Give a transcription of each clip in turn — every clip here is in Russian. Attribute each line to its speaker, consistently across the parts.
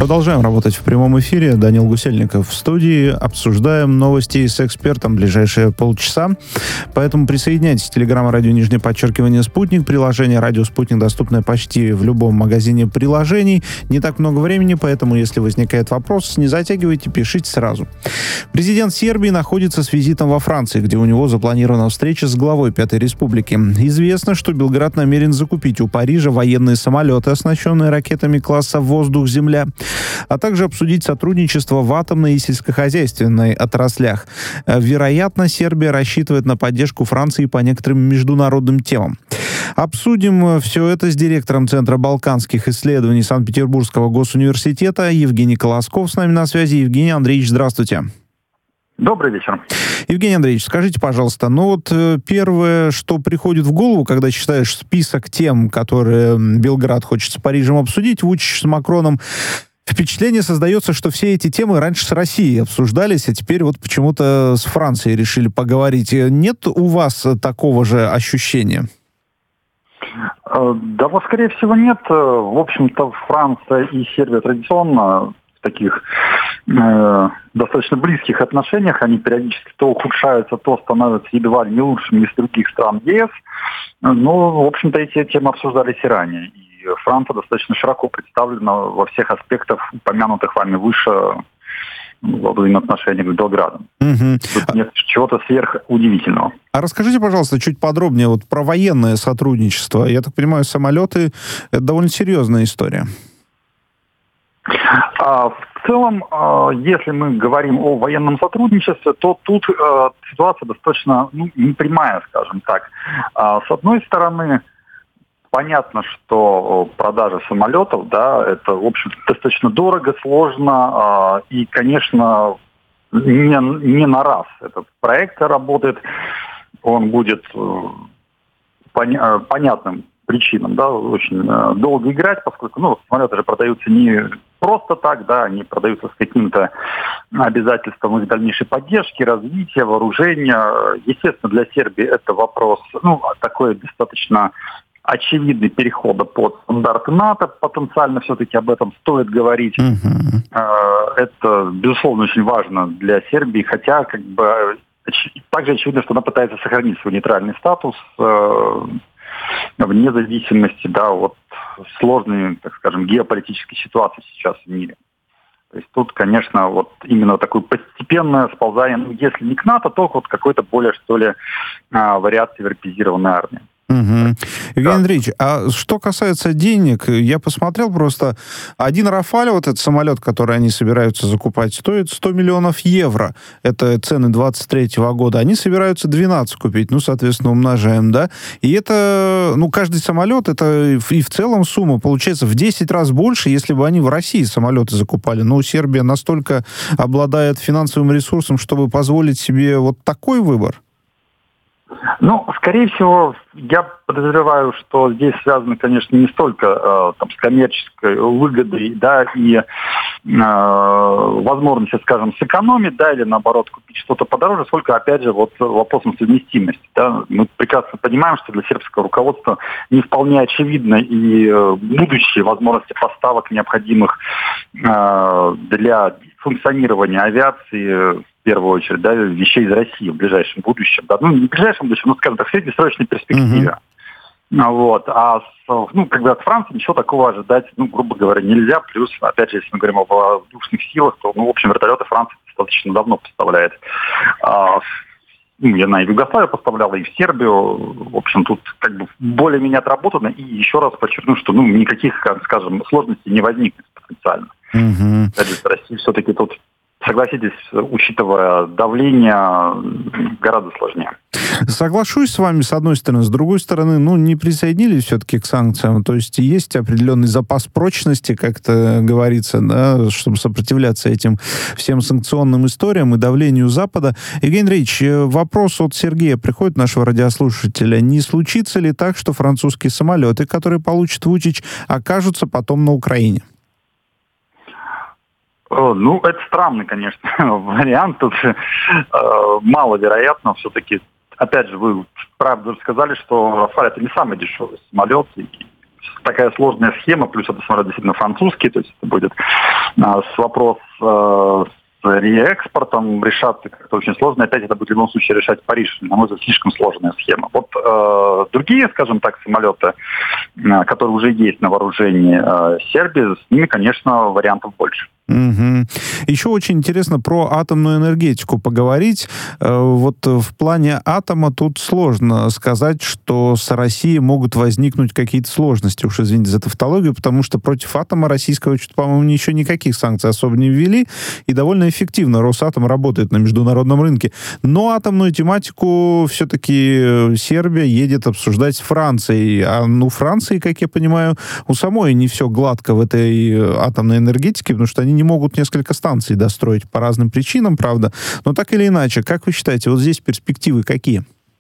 Speaker 1: Продолжаем работать в прямом эфире. Данил Гусельников в студии. Обсуждаем новости с экспертом ближайшие полчаса. Поэтому присоединяйтесь. Телеграм, радио, _ «Спутник». Приложение «Радио Спутник» доступно почти в любом магазине приложений. Не так много времени, поэтому, если возникает вопрос, не затягивайте, пишите сразу. Президент Сербии находится с визитом во Франции, где у него запланирована встреча с главой Пятой Республики. Известно, что Белград намерен закупить у Парижа военные самолеты, оснащенные ракетами класса «Воздух-Земля», а также обсудить сотрудничество в атомной и сельскохозяйственной отраслях. Вероятно, Сербия рассчитывает на поддержку Франции по некоторым международным темам. Обсудим все это с директором Центра балканских исследований Санкт-Петербургского госуниверситета Евгений Колосков с нами на связи. Евгений Андреевич, здравствуйте.
Speaker 2: Добрый вечер.
Speaker 1: Евгений Андреевич, скажите, пожалуйста, первое, что приходит в голову, когда читаешь список тем, которые Белград хочет с Парижем обсудить, Вучич с Макроном, впечатление создается, что все эти темы раньше с Россией обсуждались, а теперь вот почему-то с Францией решили поговорить. Нет у вас такого же ощущения?
Speaker 2: Да, вот, скорее всего, нет. В общем-то, Франция и Сербия традиционно в таких достаточно близких отношениях. Они периодически то ухудшаются, то становятся едва ли не лучшими из других стран ЕС. Но, в общем-то, эти темы обсуждались и ранее. И Франция достаточно широко представлена во всех аспектах, упомянутых вами выше, во взаимоотношениях с Белградом. Тут нет чего-то сверхудивительного.
Speaker 1: А расскажите, пожалуйста, чуть подробнее вот про военное сотрудничество. Я так понимаю, самолеты — это довольно серьезная история.
Speaker 2: В целом, если мы говорим о военном сотрудничестве, то тут ситуация достаточно непрямая, скажем так. С одной стороны, понятно, что продажа самолетов, да, это, в общем, достаточно дорого, сложно и, конечно, не на раз этот проект работает. Он будет понятным причинам, да, очень долго играть, поскольку, самолеты же продаются не просто так, да, они продаются с каким-то обязательством их дальнейшей поддержки, развития, вооружения. Естественно, для Сербии это вопрос, такой достаточно очевидный перехода под стандарты НАТО. Потенциально все-таки об этом стоит говорить. Это, безусловно, очень важно для Сербии, хотя, также очевидно, что она пытается сохранить свой нейтральный статус вне зависимости, да, от сложной, так скажем, геополитической ситуации сейчас в мире. То есть тут, конечно, вот именно такое постепенное сползание, если не к НАТО, то вот какой-то более, что ли, вариации европеизированной армии.
Speaker 1: Евгений Андреевич, а что касается денег, я посмотрел просто, один «Рафаль», вот этот самолет, который они собираются закупать, стоит 100 миллионов евро. Это цены 23-го года. Они собираются 12 купить, соответственно, умножаем, да? И это, каждый самолет, это и в целом сумма получается в 10 раз больше, если бы они в России самолеты закупали. Сербия настолько обладает финансовым ресурсом, чтобы позволить себе вот такой выбор?
Speaker 2: Скорее всего, я подозреваю, что здесь связано, конечно, не столько с коммерческой выгодой, да, и возможностью, скажем, сэкономить, да, или наоборот купить что-то подороже, сколько, опять же, вот вопросом совместимости, да. Мы прекрасно понимаем, что для сербского руководства не вполне очевидно и будущие возможности поставок, необходимых для функционирования авиации, в первую очередь, да, вещей из России в ближайшем будущем. Да. Не в ближайшем будущем, скажем так, в среднесрочной перспективе. Вот. А от Франции ничего такого ожидать, грубо говоря, нельзя. Плюс, опять же, если мы говорим о воздушных силах, то, в общем, вертолеты Франция достаточно давно поставляет. Я на Югославию поставляла, и в Сербию. В общем, тут более-менее отработано. И еще раз подчеркну, что никаких, скажем, сложностей не возникнет потенциально. Опять же, с Россией все-таки тут, согласитесь, учитывая давление, гораздо сложнее.
Speaker 1: Соглашусь с вами, с одной стороны. С другой стороны, не присоединились все-таки к санкциям. То есть есть определенный запас прочности, как это говорится, да, чтобы сопротивляться этим всем санкционным историям и давлению Запада. Евгений Андреевич, вопрос от Сергея приходит, нашего радиослушателя. Не случится ли так, что французские самолеты, которые получит Вучич, окажутся потом на Украине?
Speaker 2: Это странный, конечно, вариант. Тут маловероятно все-таки. Опять же, вы правда сказали, что «Рафаль» — это не самый дешевый самолет. И такая сложная схема, плюс это, смотря, действительно французский, то есть это будет вопрос с реэкспортом решаться как-то очень сложно. Опять это будет в любом случае решать Париж. На мой взгляд, слишком сложная схема. Вот другие, скажем так, самолеты, которые уже есть на вооружении Сербии, с ними, конечно, вариантов больше.
Speaker 1: Угу. Еще очень интересно про атомную энергетику поговорить. Вот в плане атома тут сложно сказать, что с Россией могут возникнуть какие-то сложности. Уж извините за тавтологию, потому что против атома российского, по-моему, еще никаких санкций особо не ввели, и довольно эффективно Росатом работает на международном рынке. Но атомную тематику все-таки Сербия едет обсуждать с Францией. А у Франции, как я понимаю, у самой не все гладко в этой атомной энергетике, потому что они не могут несколько станций достроить по разным причинам, правда. Но так или иначе, как вы считаете, вот здесь перспективы какие?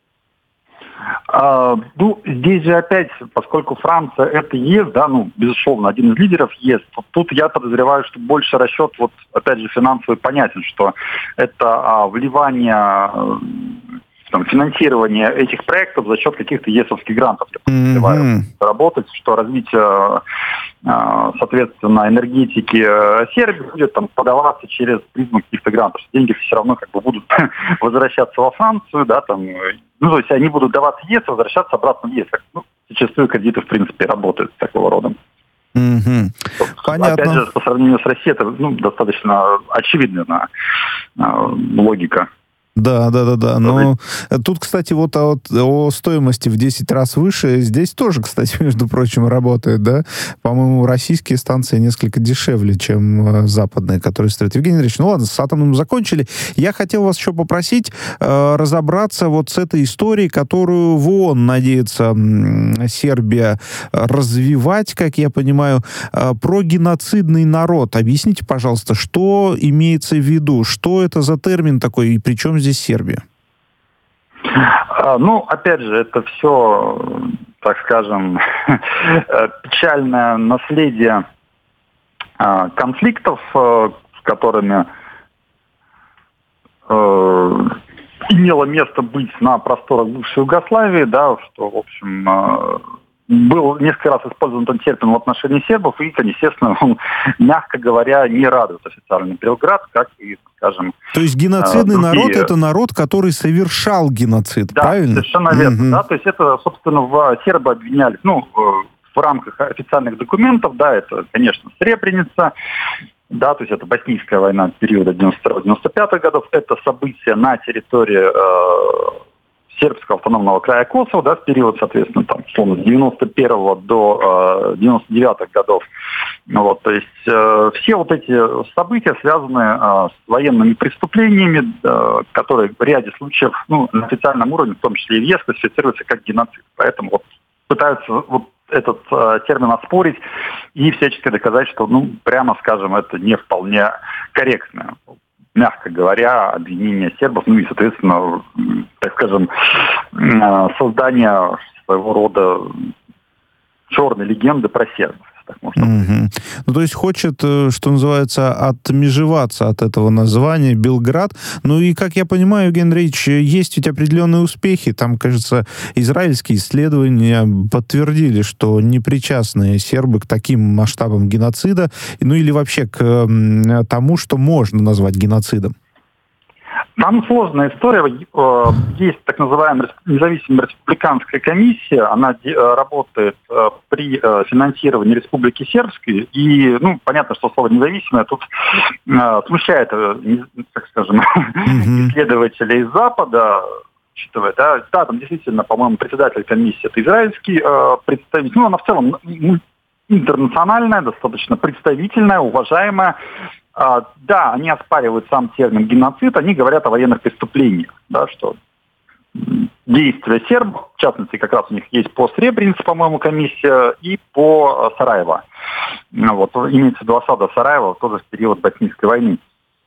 Speaker 2: Здесь же опять, поскольку Франция это ЕС, да, безусловно, один из лидеров ЕС, тут я подозреваю, что больше расчет, вот опять же, финансовый понятен, что это вливание, финансирование этих проектов за счет каких-то ЕСовских грантов, я подозреваю, работать, что развитие, соответственно, энергетики Сербии будет подаваться через призму каких-то грантов. Деньги все равно будут возвращаться во Францию, да, то есть они будут даваться ЕС, возвращаться обратно в ЕС. Зачастую кредиты, в принципе, работают такого рода.
Speaker 1: Понятно.
Speaker 2: Опять же, по сравнению с Россией, это достаточно очевидная логика.
Speaker 1: Да. Но тут, кстати, вот о стоимости в 10 раз выше, здесь тоже, кстати, между прочим, работает, да? По-моему, российские станции несколько дешевле, чем западные, которые строят. Евгений Андреевич, ладно, с атомным закончили. Я хотел вас еще попросить разобраться вот с этой историей, которую в ООН надеется Сербия развивать, как я понимаю, про геноцидный народ. Объясните, пожалуйста, что имеется в виду, что это за термин такой, и при чем здесь Сербия?
Speaker 2: Опять же, это все, так скажем, печальное наследие конфликтов, с которыми имело место быть на просторах бывшей Югославии, да, что, в общем, был несколько раз использован этот термин в отношении сербов, и, естественно, он, мягко говоря, не радует официальный Белград, как и, скажем...
Speaker 1: То есть геноцидный народ — это народ, который совершал геноцид,
Speaker 2: да,
Speaker 1: правильно?
Speaker 2: Совершенно верно. Да, то есть это, собственно, сербы обвинялись, в рамках официальных документов, да, это, конечно, Сребреница, да, то есть это Боснийская война периода 92-95 годов, это события на территории сербского автономного края Косово, да, в период, соответственно, с 91 до 99 годов. То есть все вот эти события связаны с военными преступлениями, которые в ряде случаев, на официальном уровне, в том числе и в ЕС, классифицируются как геноцид. Поэтому пытаются этот термин оспорить и всячески доказать, что, прямо скажем, это не вполне корректно, мягко говоря, обвинение сербов, и, соответственно, так скажем, создание своего рода черной легенды про сербов. Так можно
Speaker 1: то есть хочет, что называется, отмежеваться от этого названия Белград. И, как я понимаю, Евгений Андреевич, есть ведь определенные успехи. Там, кажется, израильские исследования подтвердили, что непричастные сербы к таким масштабам геноцида, или вообще к тому, что можно назвать геноцидом.
Speaker 2: Там сложная история. Есть так называемая независимая республиканская комиссия. Она работает при финансировании Республики Сербской. И, понятно, что слово «независимое» тут смущает, так скажем, исследователей из Запада. Учитывая, да, там действительно, по-моему, председатель комиссии — это израильский представитель. Она в целом интернациональная, достаточно представительная, уважаемая. Да, они оспаривают сам термин геноцид, они говорят о военных преступлениях, да, что действия сербов, в частности, как раз у них есть по Сребренице, по-моему, комиссия, и по Сараево. Имеется в виду осада Сараева тоже в период Боснийской войны.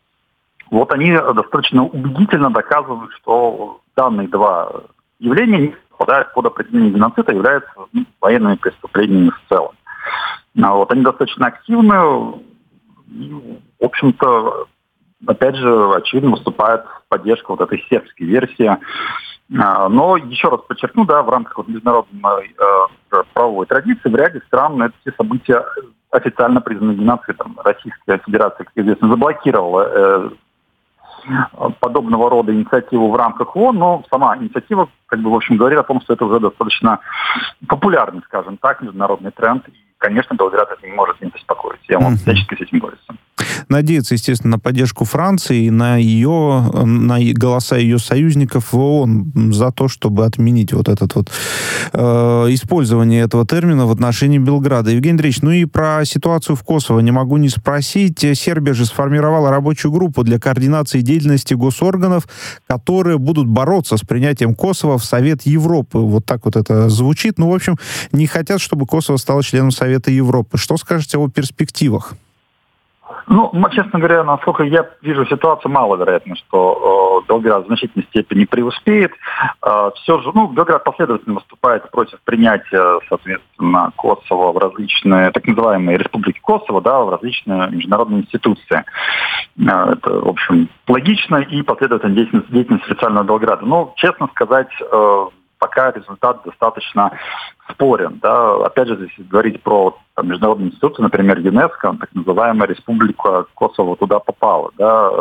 Speaker 2: Они достаточно убедительно доказывают, что данные два явления не попадают под определение геноцида, являются военными преступлениями в целом. Они достаточно активны. В общем-то, опять же, очевидно, выступает в поддержку вот этой сербской версии. Но, еще раз подчеркну, да, в рамках вот международной правовой традиции в ряде стран эти события официально признаны геноцидом. Там, Российская Федерация, как известно, заблокировала подобного рода инициативу в рамках ООН, но сама инициатива, как бы, в общем, говорит о том, что это уже достаточно популярный, скажем так, международный тренд. И, конечно, Белград это не может не беспокоить. Я вам всячески с этим борюсь.
Speaker 1: Надеяться, естественно, на поддержку Франции и на голоса ее союзников в ООН за то, чтобы отменить вот этот вот использование этого термина в отношении Белграда. Евгений Андреевич, ну и про ситуацию в Косово не могу не спросить. Сербия же сформировала рабочую группу для координации деятельности госорганов, которые будут бороться с принятием Косово в Совет Европы. Вот так вот это звучит. Ну, в общем, не хотят, чтобы Косово стало членом Совета Европы. Что скажете о перспективах?
Speaker 2: Ну, честно говоря, насколько я вижу ситуацию, маловероятно, что Белград в значительной степени преуспеет. Все же, Белград последовательно выступает против принятия, соответственно, Косово в различные, так называемые республики Косово, да, в различные международные институции. Это, в общем, логично и последовательная деятельность официального Белграда. Но, честно сказать, пока результат достаточно спорен. Да. Опять же, если говорить про международные институции, например, ЮНЕСКО, так называемая республика Косово туда попала. Да.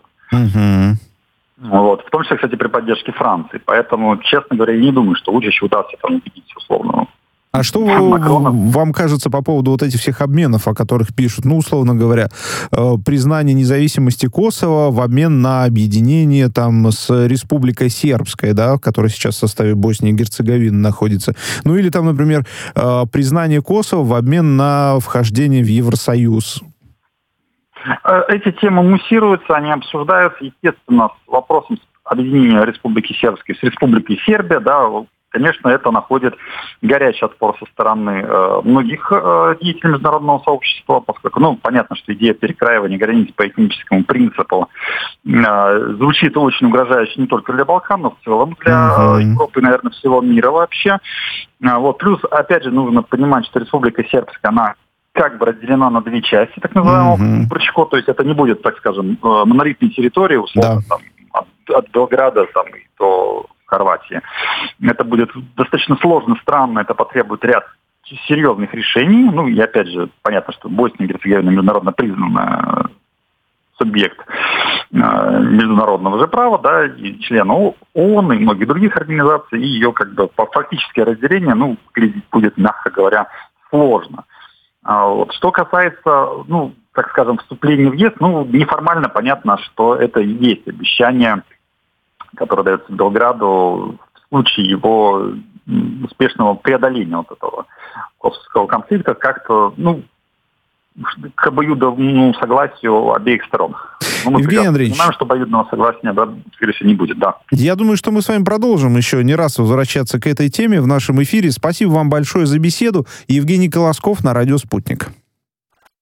Speaker 2: Вот. В том числе, кстати, при поддержке Франции. Поэтому, честно говоря, я не думаю, что Вучич удастся там убедить условно.
Speaker 1: А что вам кажется по поводу вот этих всех обменов, о которых пишут? Ну, условно говоря, признание независимости Косово в обмен на объединение там с Республикой Сербской, да, которая сейчас в составе Боснии и Герцеговины находится. Ну, или там, например, признание Косово в обмен на вхождение в Евросоюз.
Speaker 2: Эти темы муссируются, они обсуждаются, естественно, с вопросом объединения Республики Сербской с Республикой Сербия, да. Конечно, это находит горячий отпор со стороны многих деятелей международного сообщества, поскольку, понятно, что идея перекраивания границ по этническому принципу звучит очень угрожающе не только для Балкан, но в целом для Европы и, наверное, всего мира вообще. Вот. Плюс, опять же, нужно понимать, что Республика Сербская, она как бы разделена на две части, так называемого Брчко, то есть это не будет, так скажем, монолитной территории, условно, там, от Белграда там, и до Хорватии. Это будет достаточно сложно, странно, это потребует ряд серьезных решений. Ну, и опять же, понятно, что Босния и Герцеговина международно признанный субъект международного же права, да, и член ООН и многих других организаций, и ее как бы фактическое разделение, выглядеть будет, мягко говоря, сложно. Вот. Что касается, так скажем, вступления в ЕС, неформально понятно, что это и есть обещание, которое дается Белграду в случае его успешного преодоления вот этого косовского конфликта, как-то, к обоюдному согласию обеих сторон. Мы
Speaker 1: Евгений Андреевич,
Speaker 2: понимаем, что обоюдного согласия, скорее всего, не будет, да.
Speaker 1: Я думаю, что мы с вами продолжим еще не раз возвращаться к этой теме в нашем эфире. Спасибо вам большое за беседу. Евгений Колосков на радио «Спутник».